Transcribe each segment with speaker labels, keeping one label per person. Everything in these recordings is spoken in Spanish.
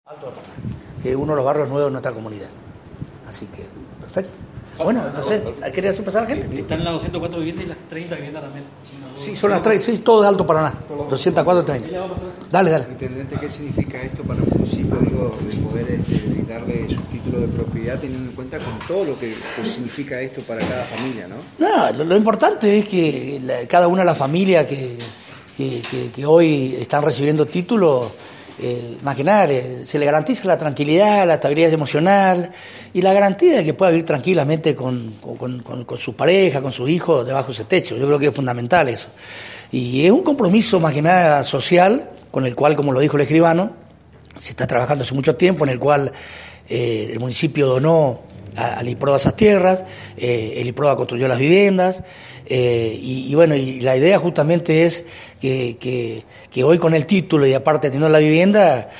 Speaker 1: Que es uno de los barrios nuevos de nuestra comunidad. Así que, perfecto. Bueno, entonces, ¿quería hacer pasar a la gente?
Speaker 2: Están las 204 viviendas y las 30 viviendas también.
Speaker 1: Sí, son las 3, sí, todo de Alto Paraná. 204, 30. Dale.
Speaker 3: Intendente, ¿qué significa esto para el municipio, de poder darle su título de propiedad, teniendo en cuenta con todo lo que significa esto para cada familia, ¿no?
Speaker 1: No, lo importante es que cada una de las familias que hoy están recibiendo títulos, más que nada, se le garantiza la tranquilidad, la estabilidad emocional y la garantía de que pueda vivir tranquilamente con su pareja, con sus hijos, debajo de ese techo. Yo creo que es fundamental eso. Y es un compromiso más que nada social, con el cual, como lo dijo el escribano, se está trabajando hace mucho tiempo, en el cual el municipio donó al IPROA esas tierras, el IPROA construyó las viviendas, y bueno, y la idea justamente es que hoy con el título y aparte teniendo la vivienda,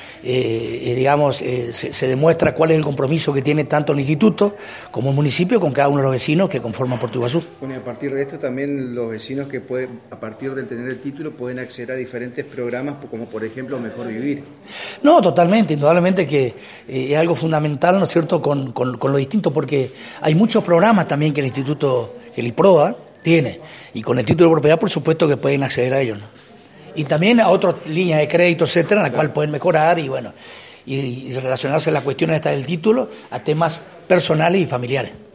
Speaker 1: se demuestra cuál es el compromiso que tiene tanto el instituto como el municipio con cada uno de los vecinos que conforman Puerto Iguazú.
Speaker 3: Bueno, y a partir de esto también los vecinos que pueden, a partir de tener el título, pueden acceder a diferentes programas como por ejemplo Mejor Vivir.
Speaker 1: No, totalmente, indudablemente que es algo fundamental, ¿no es cierto?, con lo distinto, porque hay muchos programas también que el instituto, que el IPROA tiene, y con el título de propiedad por supuesto que pueden acceder a ellos, ¿no? Y también a otras líneas de crédito, etcétera, en la cual pueden mejorar y bueno, y relacionarse las cuestiones estas del título a temas personales y familiares.